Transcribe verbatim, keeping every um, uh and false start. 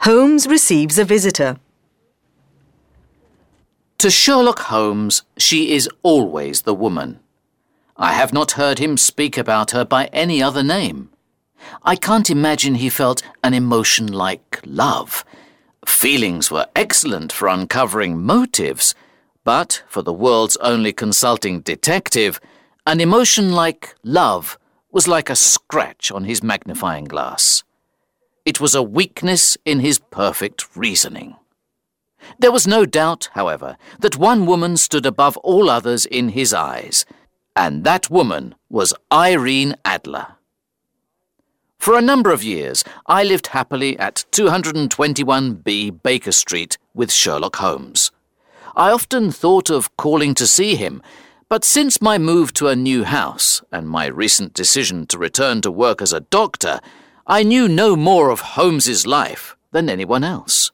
Holmes receives a visitor. To Sherlock Holmes, she is always the woman. I have not heard him speak about her by any other name. I can't imagine he felt an emotion like love. Feelings were excellent for uncovering motives, but for the world's only consulting detective, an emotion like love was like a scratch on his magnifying glass. It was a weakness in his perfect reasoning. There was no doubt, however, that one woman stood above all others in his eyes, and that woman was Irene Adler. For a number of years, I lived happily at two twenty-one B Baker Street with Sherlock Holmes. I often thought of calling to see him, but since my move to a new house and my recent decision to return to work as a doctor, I knew no more of Holmes's life than anyone else.